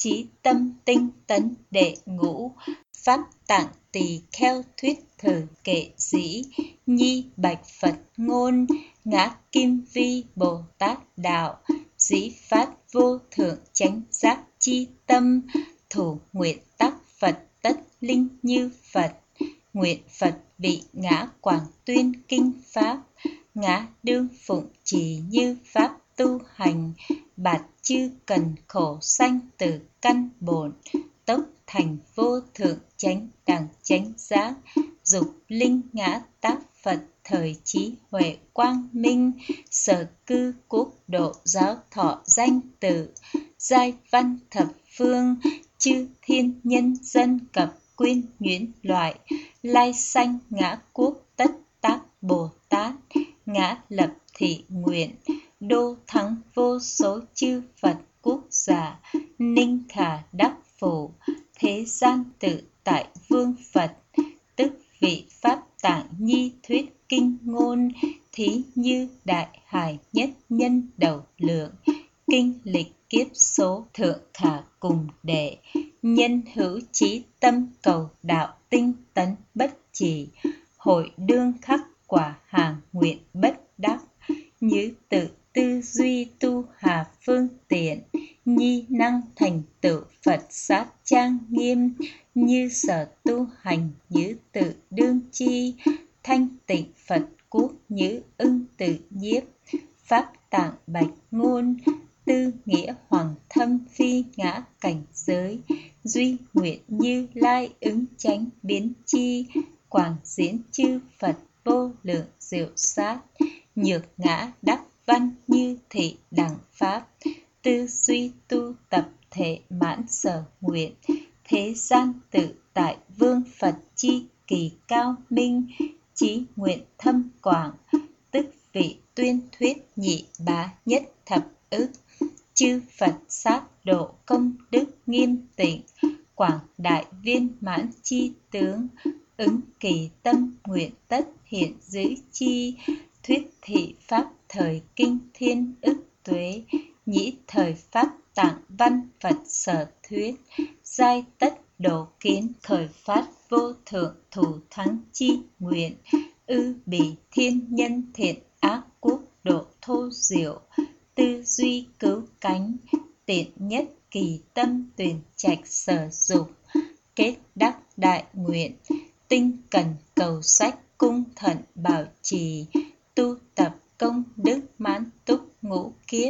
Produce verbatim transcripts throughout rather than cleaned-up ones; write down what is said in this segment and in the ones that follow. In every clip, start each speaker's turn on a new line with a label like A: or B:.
A: chí tâm tinh tấn đệ ngũ, pháp tạng tỳ kheo thuyết thử kệ dĩ, nhi bạch Phật ngôn, ngã kim vi Bồ Tát đạo, dĩ phát vô thượng chánh giác chi tâm, thủ nguyện tác Phật tất linh như Phật. Nguyện Phật vị ngã quảng tuyên kinh pháp, ngã đương phụng trì như pháp tu hành, bạt chư cần khổ sanh tử căn bổn, tốc thành vô thượng chánh đẳng chánh giác, dục linh ngã tác Phật thời trí huệ quang minh, sở cư quốc độ giáo thọ danh tự, giai văn thập phương, chư thiên nhân dân cập quyên nhuyễn loại, lai sanh ngã quốc tất tác Bồ Tát, ngã lập thị nguyện, đô thắng vô số chư Phật quốc giả, ninh khả đắc phổ, thế gian tự tại vương Phật, tức vị pháp tạng nhi thuyết kinh ngôn, thí như đại hải nhất nhân đầu lượng, kinh lịch kiếp số thượng khả cùng đệ, nhân hữu chí tâm cầu đạo tinh tấn bất trì, hội đương khắc quả hàng nguyện bất đắc, như tự tư duy tu hà phương tiện, nhi năng thành tựu Phật sát trang nghiêm, như sở tu hành như tự đương chi, thanh tịnh Phật quốc như ưng tự nhiếp, pháp tạng bạch ngôn, tư nghĩa hoàng thâm phi ngã cảnh giới, duy nguyện như lai ứng chánh biến chi, quảng diễn chư Phật vô lượng diệu sát, nhược ngã đắc văn như thị đẳng pháp, tư duy tu tập thể mãn sở nguyện, thế gian tự tại vương Phật chi kỳ cao minh, chí nguyện thâm quảng, tức vị tuyên thuyết nhị bá nhất thập ức, chư Phật sát độ công đức nghiêm tịnh, quảng đại viên mãn chi tướng, ứng kỳ tâm nguyện tất hiện giữ chi, thuyết thị pháp thời kinh thiên ức tuế, nhĩ thời pháp tạng văn Phật sở thuyết, giai tất độ kiến khởi phát vô thượng thủ thắng chi nguyện, ư bỉ thiên nhân thiện ác quốc độ thô diệu, tư duy cứu cánh, tiện nhất kỳ tâm tuyển trạch sở dục, kết đắc đại nguyện, tinh cần cầu sách cung thận bảo trì, tu tập công đức mãn túc ngũ kiếp,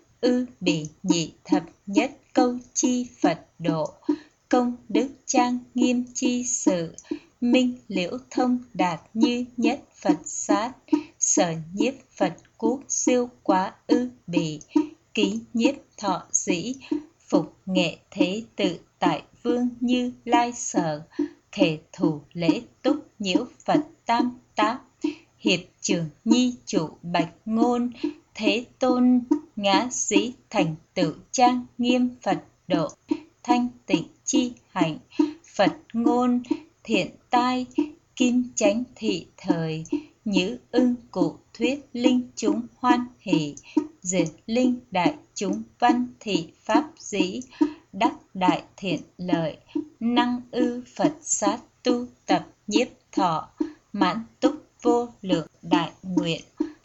A: ư bỉ nhị thập nhất câu chi Phật độ, công đức trang nghiêm chi sự, minh liễu thông đạt như nhất Phật sát, sở nhiếp Phật quốc siêu quá ư bỉ, ký nhiếp thọ dĩ, phục nghệ thế tự tại vương như lai sở, khể thủ lễ túc nhiễu Phật tam tác, hiệp trưởng nhi chủ bạch ngôn, thế tôn ngã dĩ thành tựu trang nghiêm Phật độ, thanh tịnh chi hạnh, Phật ngôn thiện tai, kim chánh thị thời, nhữ ưng cụ thuyết linh chúng hoan hỷ, diệt linh đại chúng văn thị pháp dĩ, đắc đại thiện lợi, năng ư Phật sát tu tập nhiếp thọ, mãn túc vô lượng đại nguyện.